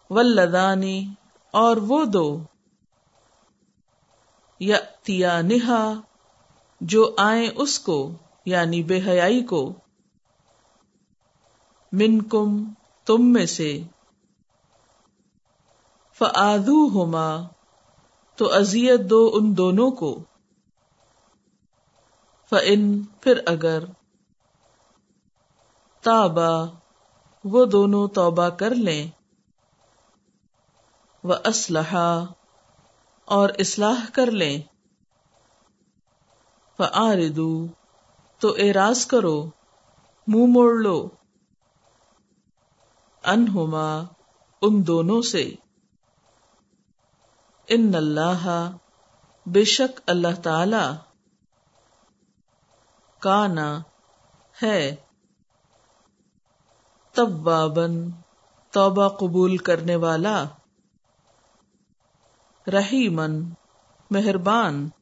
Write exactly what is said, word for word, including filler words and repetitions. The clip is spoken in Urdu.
واللذانی اور وہ دو یأتیانہا جو آئیں اس کو یعنی بے حیائی کو منکم تم میں سے فآذوہما تو اذیت دو ان دونوں کو فإن پھر اگر تابا وہ دونوں توبہ کر لیں وَأَصْلَحَا اور اصلاح کر لیں فَأَعْرِضُوا تو اعراض کرو منہ موڑ لو عنہما ان دونوں سے ان اللہ بے شک اللہ تعالی کانا ہے تواباً توبہ قبول کرنے والا رحیماً مہربان